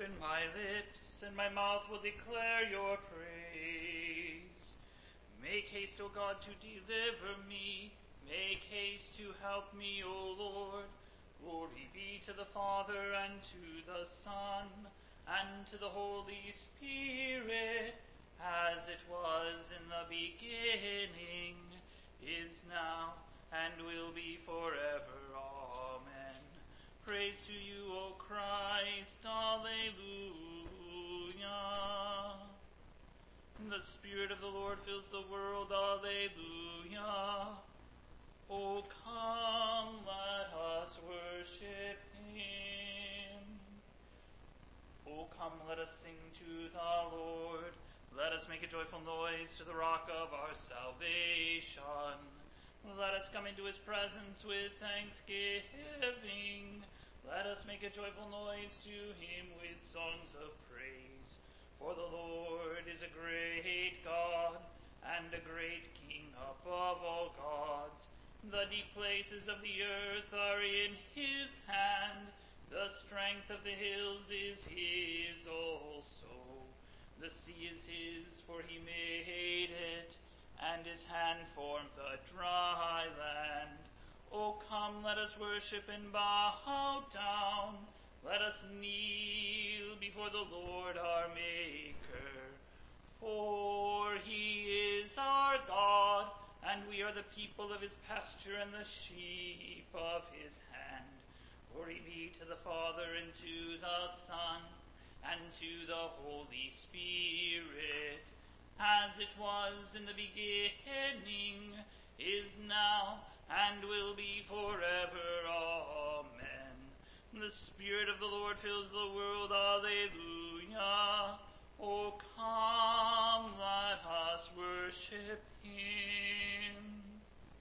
open my lips, and my mouth will declare your praise. Make haste, O God, to deliver me. Make haste to help me, O Lord. Glory be to the Father, and to the Son, and to the Holy Spirit, as it was in the beginning, is now, and will be forever. Amen. Praise to you, O Christ. Alleluia. The Spirit of the Lord fills the world. Alleluia. O come, let us worship him. O come, let us sing to the Lord. Let us make a joyful noise to the rock of our salvation. Let us come into his presence with thanksgiving. Let us make a joyful noise to him with songs of praise. For the Lord is a great God and a great King above all gods. The deep places of the earth are in his hand. The strength of the hills is his also. The sea is his, for he made it, and his hand formed the dry land. O come, let us worship and bow down. Let us kneel before the Lord our Maker. For he is our God, and we are the people of his pasture and the sheep of his hand. Glory be to the Father, and to the Son, and to the Holy Spirit, as it was in the beginning, is now, and will be forever. Amen. The Spirit of the Lord fills the world. Alleluia. O come, let us worship him.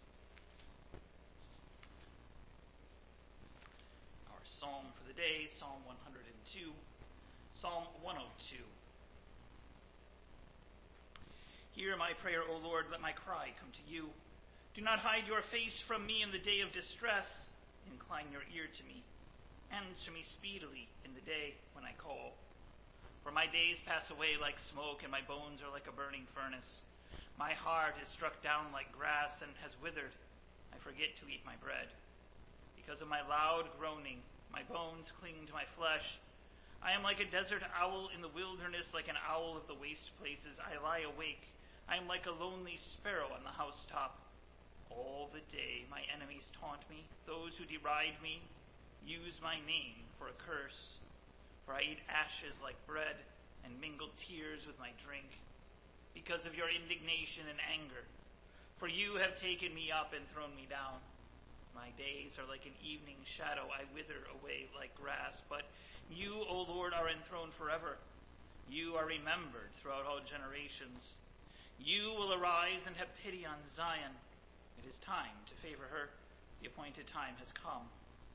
Our psalm for the day, Psalm 102. Psalm 102. Hear my prayer, O Lord, let my cry come to you. Do not hide your face from me in the day of distress. Incline your ear to me. Answer me speedily in the day when I call. For my days pass away like smoke, and my bones are like a burning furnace. My heart is struck down like grass and has withered. I forget to eat my bread. Because of my loud groaning, my bones cling to my flesh. I am like a desert owl in the wilderness, like an owl of the waste places. I lie awake. I am like a lonely sparrow on the housetop. All the day my enemies taunt me. Those who deride me use my name for a curse. For I eat ashes like bread and mingle tears with my drink, because of your indignation and anger. For you have taken me up and thrown me down. My days are like an evening shadow. I wither away like grass. But you, O Lord, are enthroned forever. You are remembered throughout all generations. You will arise and have pity on Zion. It is time to favor her. The appointed time has come.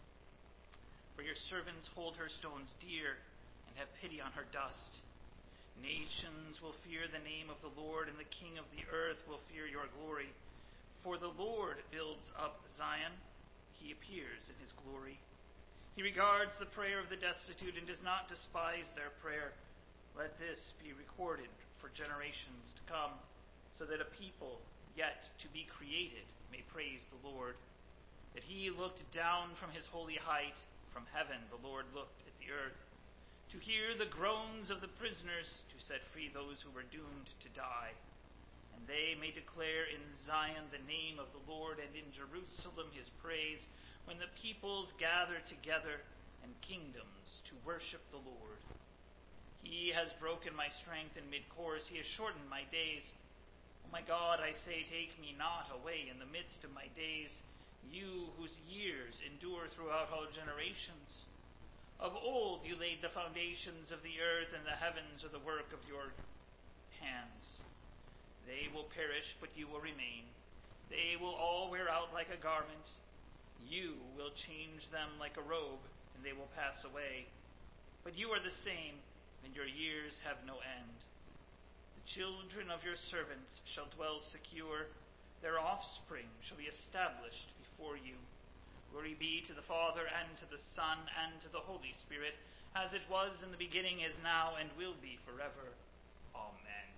For your servants hold her stones dear and have pity on her dust. Nations will fear the name of the Lord, and the King of the earth will fear your glory. For the Lord builds up Zion. He appears in his glory. He regards the prayer of the destitute and does not despise their prayer. Let this be recorded for generations to come, so that a people yet to be created may praise the Lord. That he looked down from his holy height. From heaven the Lord looked at the earth, to hear the groans of the prisoners, to set free those who were doomed to die. And they may declare in Zion the name of the Lord, and in Jerusalem his praise, when the peoples gather together and kingdoms to worship the Lord. He has broken my strength in mid-course. He has shortened my days. O my God, I say, take me not away in the midst of my days, you whose years endure throughout all generations. Of old you laid the foundations of the earth, and the heavens are the work of your hands. They will perish, but you will remain. They will all wear out like a garment. You will change them like a robe, and they will pass away. But you are the same, and your years have no end. The children of your servants shall dwell secure. Their offspring shall be established before you. Glory be to the Father, and to the Son, and to the Holy Spirit, as it was in the beginning, is now, and will be forever. Amen.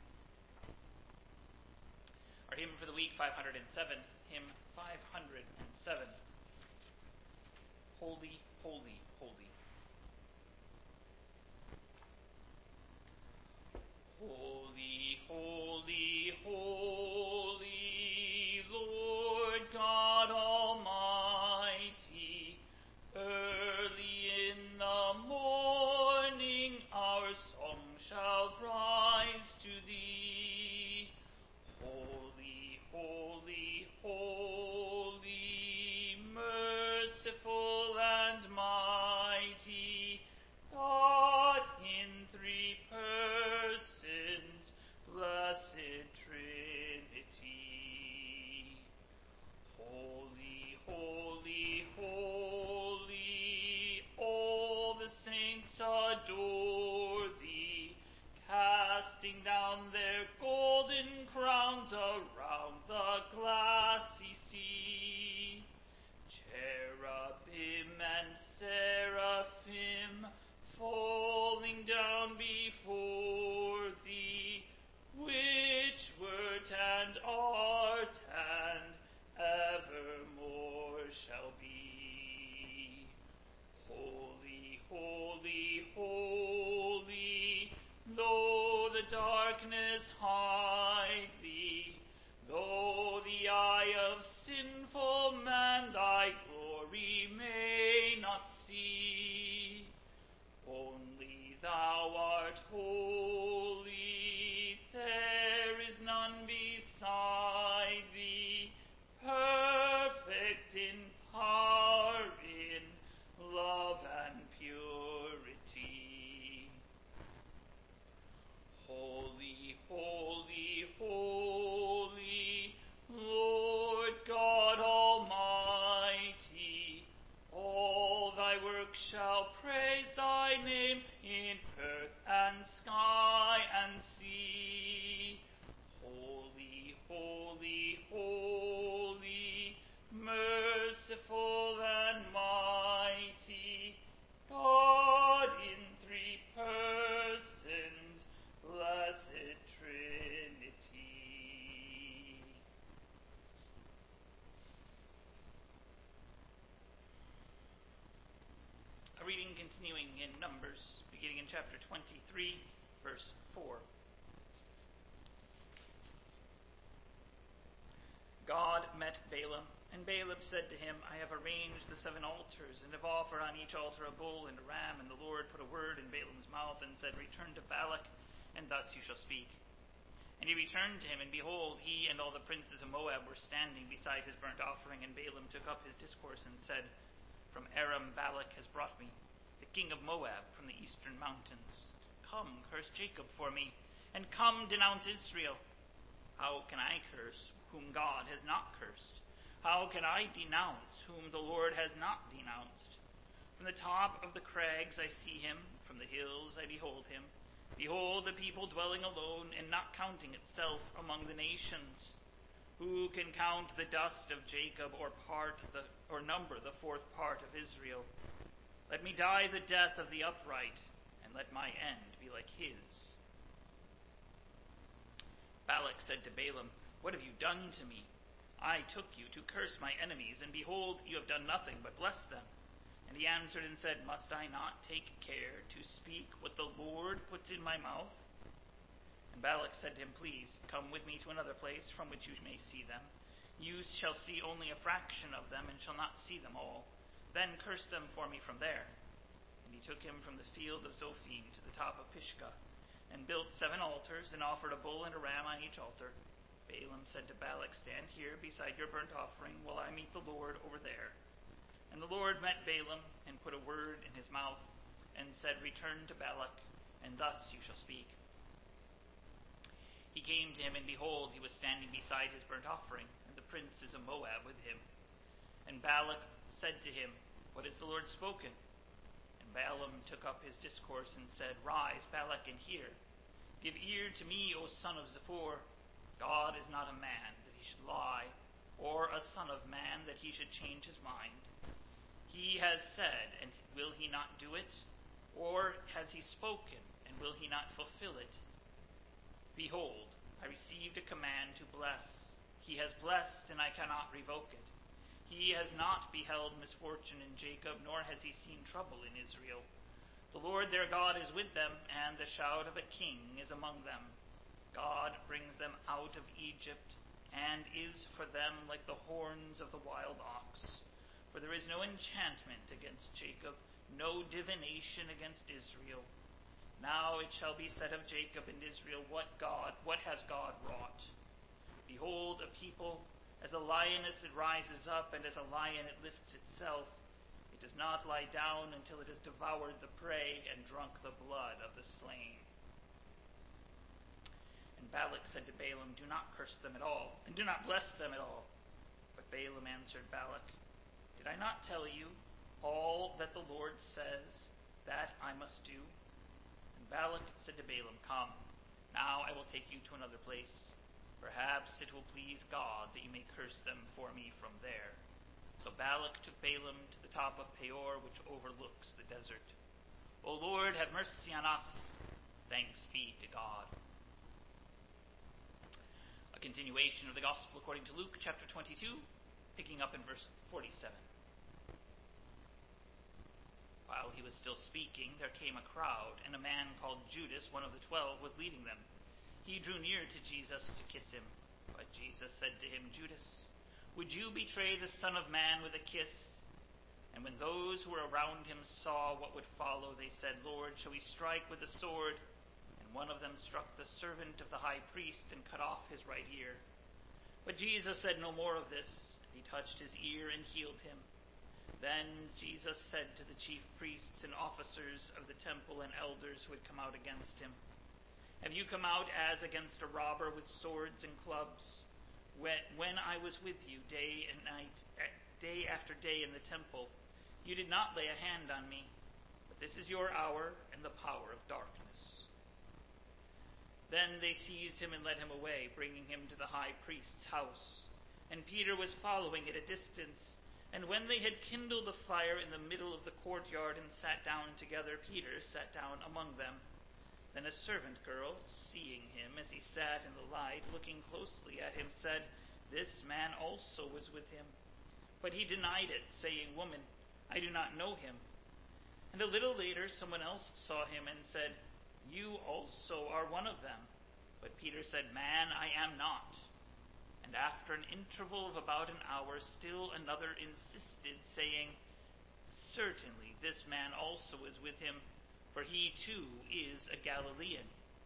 Our hymn for the week, 507, hymn 507. Holy, holy, holy. Holy, holy, holy, Lord God Almighty, early in the morning our song shall rise to thee. Holy, holy, holy, merciful and mighty, God in three persons, blessed Trinity. Holy, holy, holy, all the saints adore thee, casting down their golden crowns around the glassy sea. Cherubim and seraphim falling down before thee, which wert and art and evermore shall be. Holy, holy, holy, though the darkness hide thee, though the eye of sinful man thy glory may not see, only thou art holy, there is none beside thee, perfect in power, in love and purity. Holy, holy, holy, Lord God Almighty, all thy works shall praise thy name in earth and sky and sea. Holy, holy, holy, merciful and mighty, God in three persons, blessed Trinity. A reading continuing in Numbers, beginning in chapter 23, verse 4. God met Balaam, and Balaam said to him, I have arranged the 7 altars, and have offered on each altar a bull and a ram. And the Lord put a word in Balaam's mouth, and said, Return to Balak, and thus you shall speak. And he returned to him, and behold, he and all the princes of Moab were standing beside his burnt offering. And Balaam took up his discourse and said, From Aram Balak has brought me, the king of Moab, from the eastern mountains. Come, curse Jacob for me, and come, denounce Israel. How can I curse whom God has not cursed? How can I denounce whom the Lord has not denounced? From the top of the crags I see him, from the hills I behold him. Behold, the people dwelling alone, and not counting itself among the nations. Who can count the dust of Jacob, or number the 4th part of Israel? Let me die the death of the upright, and let my end be like his. Balak said to Balaam, What have you done to me? I took you to curse my enemies, and behold, you have done nothing but bless them. And he answered and said, Must I not take care to speak what the Lord puts in my mouth? And Balak said to him, Please, come with me to another place from which you may see them. You shall see only a fraction of them, and shall not see them all. Then curse them for me from there. And he took him from the field of Zophim to the top of Pisgah, and built 7 altars, and offered a bull and a ram on each altar. Balaam said to Balak, Stand here beside your burnt offering, while I meet the Lord over there. And the Lord met Balaam, and put a word in his mouth, and said, Return to Balak, and thus you shall speak. He came to him, and behold, he was standing beside his burnt offering, and the princes of Moab with him. And Balak said to him, What has the Lord spoken? And Balaam took up his discourse and said, Rise, Balak, and hear. Give ear to me, O son of Zippor. God is not a man that he should lie, or a son of man that he should change his mind. He has said, and will he not do it? Or has he spoken, and will he not fulfill it? Behold, I received a command to bless. He has blessed, and I cannot revoke it. He has not beheld misfortune in Jacob, nor has he seen trouble in Israel. The Lord their God is with them, and the shout of a king is among them. God brings them out of Egypt, and is for them like the horns of the wild ox. For there is no enchantment against Jacob, no divination against Israel. Now it shall be said of Jacob and Israel, what has God wrought? Behold, a people, as a lioness it rises up, and as a lion it lifts itself. It does not lie down until it has devoured the prey and drunk the blood of the slain. And Balak said to Balaam, do not curse them at all, and do not bless them at all. But Balaam answered Balak, did I not tell you all that the Lord says that I must do? And Balak said to Balaam, come, now I will take you to another place. Perhaps it will please God that you may curse them for me from there. So Balak took Balaam to the top of Peor, which overlooks the desert. O Lord, have mercy on us. Thanks be to God. A continuation of the Gospel according to Luke, chapter 22, picking up in verse 47. While he was still speaking, there came a crowd, and a man called Judas, one of the 12, was leading them. He drew near to Jesus to kiss him. But Jesus said to him, Judas, would you betray the Son of Man with a kiss? And when those who were around him saw what would follow, they said, Lord, shall we strike with the sword? And one of them struck the servant of the high priest and cut off his right ear. But Jesus said no more of this. He touched his ear and healed him. Then Jesus said to the chief priests and officers of the temple and elders who had come out against him, have you come out as against a robber with swords and clubs? When I was with you day and night, day after day in the temple, you did not lay a hand on me. But this is your hour and the power of darkness. Then they seized him and led him away, bringing him to the high priest's house. And Peter was following at a distance. And when they had kindled a fire in the middle of the courtyard and sat down together, Peter sat down among them. Then a servant girl, seeing him as he sat in the light, looking closely at him, said, this man also was with him. But he denied it, saying, Woman, I do not know him. And a little later someone else saw him and said, you also are one of them. But Peter said, Man, I am not. And after an interval of about an hour, still another insisted, saying, Certainly this man also is with him, for he too is a Galilean.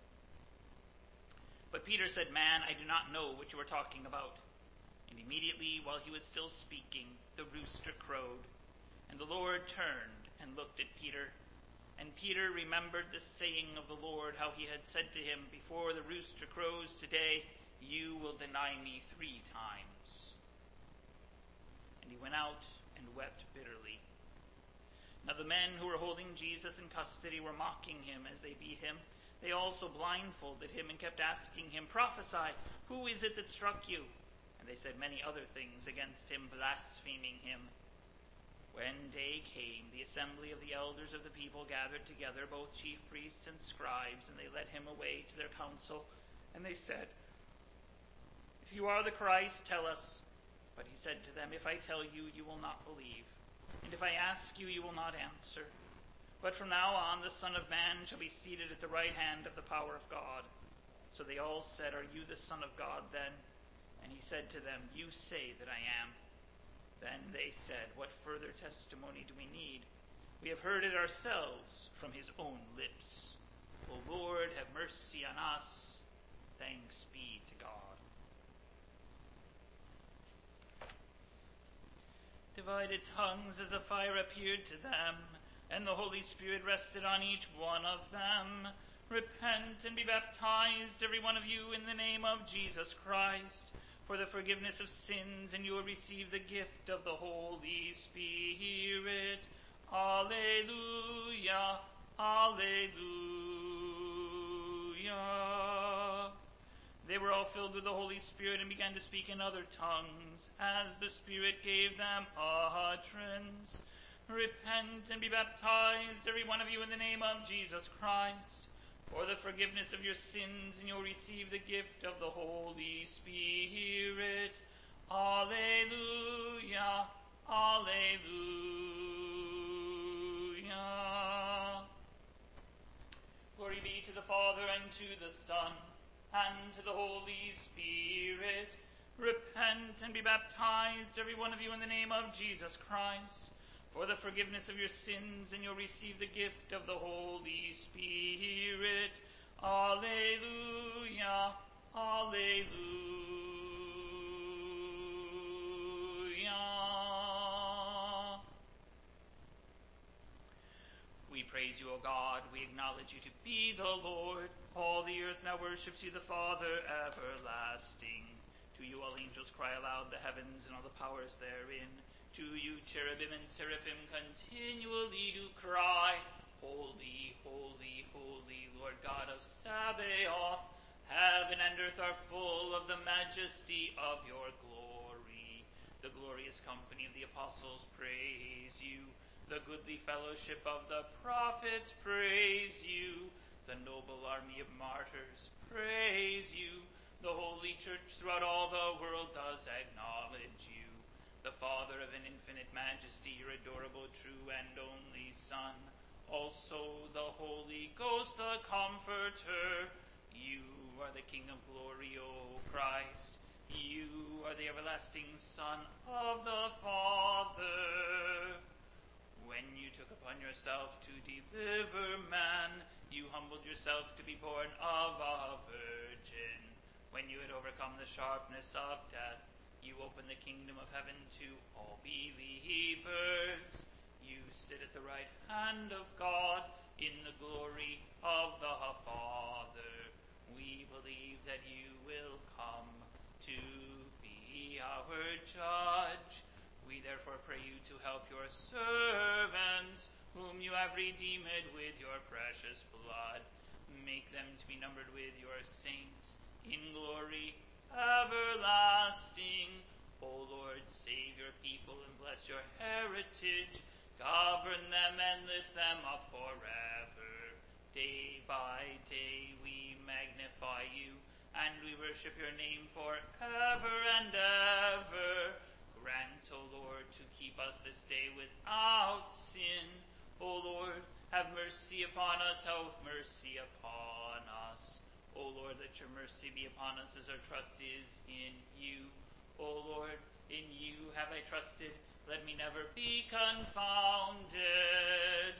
But Peter said, Man, I do not know what you are talking about. And immediately, while he was still speaking, the rooster crowed. And the Lord turned and looked at Peter. And Peter remembered the saying of the Lord, how he had said to him, Before the rooster crows today, you will deny me 3 times. And he went out and wept bitterly. Now the men who were holding Jesus in custody were mocking him as they beat him. They also blindfolded him and kept asking him, Prophesy, who is it that struck you? And they said many other things against him, blaspheming him. When day came, the assembly of the elders of the people gathered together, both chief priests and scribes, and they led him away to their council. And they said, If you are the Christ, tell us. But he said to them, If I tell you, you will not believe. And if I ask you, you will not answer. But from now on, the Son of Man shall be seated at the right hand of the power of God. So they all said, Are you the Son of God then? And he said to them, You say that I am. Then they said, What further testimony do we need? We have heard it ourselves from his own lips. O Lord, have mercy on us. Thanks be to God. Divided tongues as a fire appeared to them, and the Holy Spirit rested on each one of them. Repent and be baptized, every one of you, in the name of Jesus Christ, for the forgiveness of sins, and you will receive the gift of the Holy Spirit. Alleluia, alleluia. They were all filled with the Holy Spirit and began to speak in other tongues, as the Spirit gave them utterance. Repent and be baptized, every one of you, in the name of Jesus Christ, for the forgiveness of your sins, and you'll receive the gift of the Holy Spirit. Alleluia, alleluia. Glory be to the Father, and to the Son, and to the Holy Spirit. Repent and be baptized, every one of you, in the name of Jesus Christ, for the forgiveness of your sins, and you'll receive the gift of the Holy Spirit. Alleluia, alleluia. We praise you, O God. We acknowledge you to be the Lord. All the earth now worships you, the Father everlasting. To you all angels cry aloud, the heavens and all the powers therein. To you cherubim and seraphim continually do cry, Holy, holy, holy, Lord God of Sabaoth. Heaven and earth are full of the majesty of your glory. The glorious company of the apostles praise you. The goodly fellowship of the prophets praise you. The noble army of martyrs praise you. The holy church throughout all the world does acknowledge you. The Father of an infinite majesty, your adorable, true, and only Son. Also the Holy Ghost, the Comforter. You are the King of glory, O Christ. You are the everlasting Son of the Father. When you took upon yourself to deliver man, you humbled yourself to be born of a virgin. When you had overcome the sharpness of death, you opened the kingdom of heaven to all believers. You sit at the right hand of God in the glory of the Father. We believe that you will come to be our judge. We therefore pray you to help your servants, whom you have redeemed with your precious blood. Make them to be numbered with your saints in glory everlasting. O Lord, save your people and bless your heritage. Govern them and lift them up forever. Day by day we magnify you, and we worship your name forever and ever. Grant, O Lord, to keep us this day without sin. O Lord, have mercy upon us, have mercy upon us. O Lord, let your mercy be upon us, as our trust is in you. O Lord, in you have I trusted, let me never be confounded.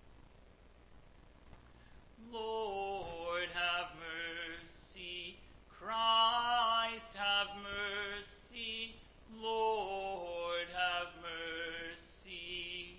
Lord, have mercy. Christ, have mercy. Lord, have mercy.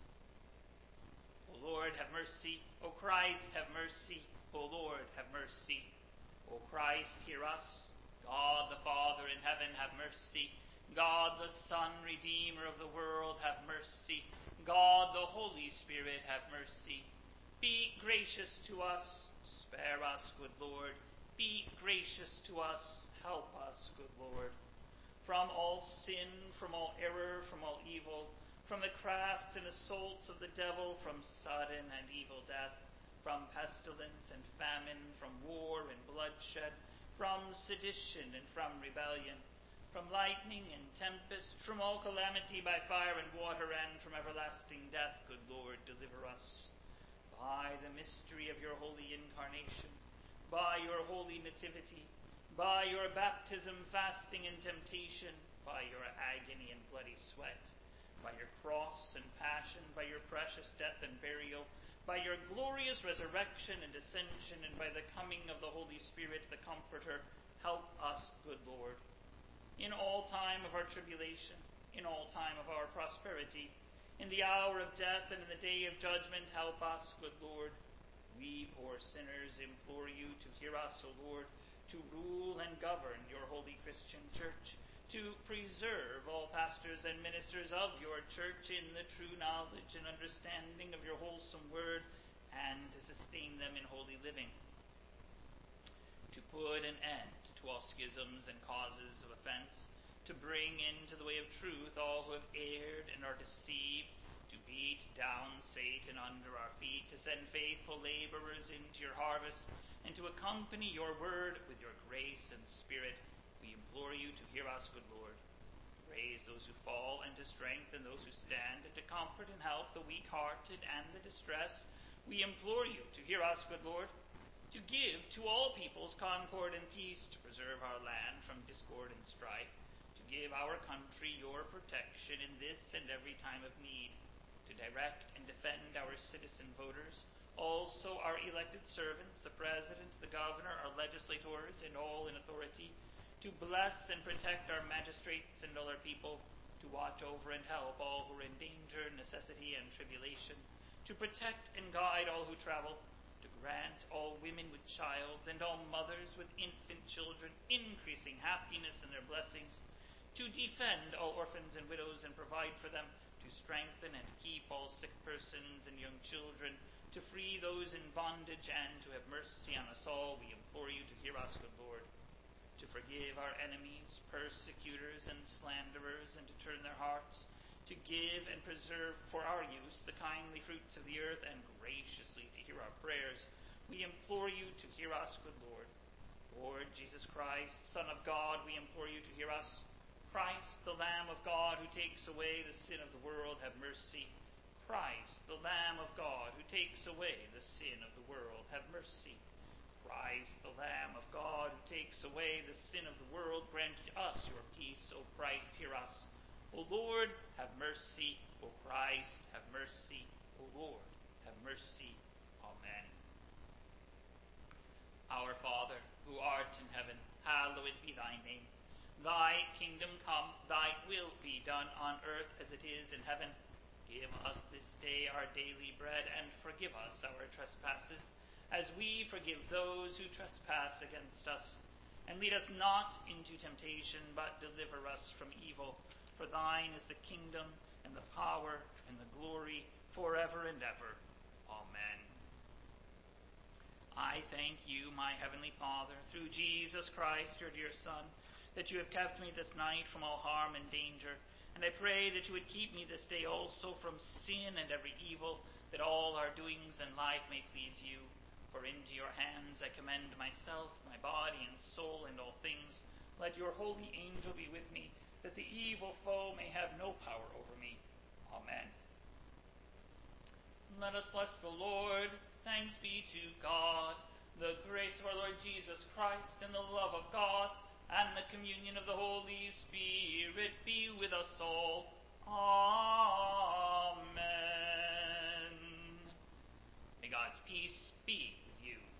O Lord, have mercy. O Christ, have mercy. O Lord, have mercy. O Christ, hear us. God the Father in heaven, have mercy. God the Son, Redeemer of the world, have mercy. God the Holy Spirit, have mercy. Be gracious to us. Spare us, good Lord. Be gracious to us. Help us, good Lord. From all sin, from all error, from all evil, from the crafts and assaults of the devil, from sudden and evil death, from pestilence and famine, from war and bloodshed, from sedition and from rebellion, from lightning and tempest, from all calamity by fire and water, and from everlasting death, good Lord, deliver us. By the mystery of your holy incarnation, by your holy nativity, by your baptism, fasting, and temptation, by your agony and bloody sweat, by your cross and passion, by your precious death and burial, by your glorious resurrection and ascension, and by the coming of the Holy Spirit, the Comforter, help us, good Lord. In all time of our tribulation, in all time of our prosperity, in the hour of death and in the day of judgment, help us, good Lord. We, poor sinners, implore you to hear us, O Lord, to rule and govern your holy Christian church, to preserve all pastors and ministers of your church in the true knowledge and understanding of your wholesome word, and to sustain them in holy living, to put an end to all schisms and causes of offense, to bring into the way of truth all who have erred and are deceived, to to beat down Satan under our feet, to send faithful laborers into your harvest, and to accompany your word with your grace and spirit. We implore you to hear us, good Lord. To raise those who fall, and to strengthen those who stand, and to comfort and help the weak-hearted and the distressed. We implore you to hear us, good Lord. To give to all peoples concord and peace, to preserve our land from discord and strife, to give our country your protection in this and every time of need, to direct and defend our citizen voters, also our elected servants, the president, the governor, our legislators, and all in authority, to bless and protect our magistrates and all our people, to watch over and help all who are in danger, necessity, and tribulation, to protect and guide all who travel, to grant all women with child and all mothers with infant children increasing happiness in their blessings, to defend all orphans and widows and provide for them, to strengthen and keep all sick persons and young children, to free those in bondage, and to have mercy on us all. We implore you to hear us, good Lord. To forgive our enemies, persecutors, and slanderers, and to turn their hearts, to give and preserve for our use the kindly fruits of the earth, and graciously to hear our prayers. We implore you to hear us, good Lord. Lord Jesus Christ, Son of God, we implore you to hear us. Christ, the Lamb of God, who takes away the sin of the world, have mercy. Christ, the Lamb of God, who takes away the sin of the world, have mercy. Christ, the Lamb of God, who takes away the sin of the world, grant us your peace. O Christ, hear us. O Lord, have mercy. O Christ, have mercy. O Lord, have mercy. Amen. Our Father, who art in heaven, hallowed be thy name. Thy kingdom come, thy will be done on earth as it is in heaven. Give us this day our daily bread, and forgive us our trespasses, as we forgive those who trespass against us. And lead us not into temptation, but deliver us from evil. For thine is the kingdom, and the power, and the glory, forever and ever. Amen. I thank you, my heavenly Father, through Jesus Christ, your dear Son, that you have kept me this night from all harm and danger. And I pray that you would keep me this day also from sin and every evil, that all our doings in life may please you. For into your hands I commend myself, my body and soul, and all things. Let your holy angel be with me, that the evil foe may have no power over me. Amen. Let us bless the Lord. Thanks be to God. The grace of our Lord Jesus Christ, and the love of God, and the communion of the Holy Spirit be with us all. Amen. May God's peace be with you.